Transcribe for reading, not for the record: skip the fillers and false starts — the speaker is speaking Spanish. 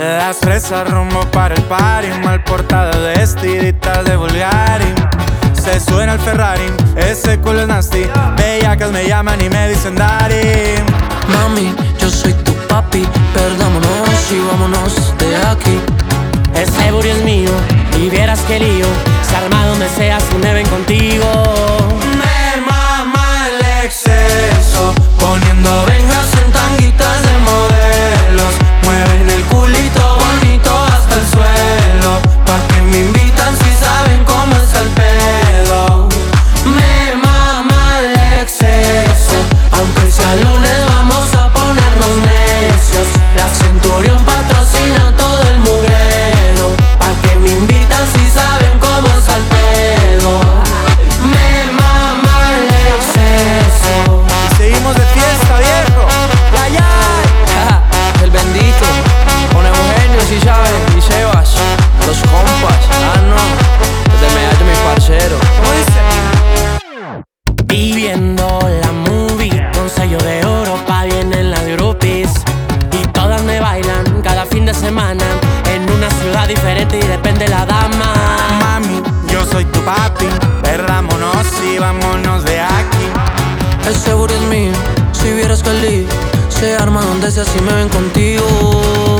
Las fresas rumbo para el party, mal portada de vestiditas de Bulgari. Se suben al Ferrari, ese culo es nasty. Bellacas me llaman y me dicen daddy. Mami, yo soy tu papi, perdámonos y vámonos de aquí. Ese booty es mío y vieras que lío. Se arma donde sea si me ven contigo. Me mama el exceso, poniendo vengas en tanguitas de modelos. Mueven el culito bonito hasta el suelo. Pa' que me invitan si saben cómo es el pedo. Me mama el exceso, aunque sea lunes vamos a ponernos necios. La Centurión patrocina todo el mugrero. Pa' que me invitan si saben cómo es el pedo. Me mama el exceso. Y seguimos de fiesta, viejo. Ya, ya. El bendito, con Eugenio, si sabes, y Sebas, los compas, no, desde Medallo mi parcero. Viviendo la movie con sello de oro, pa' vienen las groupies. Y todas me bailan cada fin de semana en una ciudad diferente y depende la dama. Mami, yo soy tu papi, perdámonos y vámonos de aquí. Ese booty es mío, si vieras que el lío se arma donde sea si me ven contigo.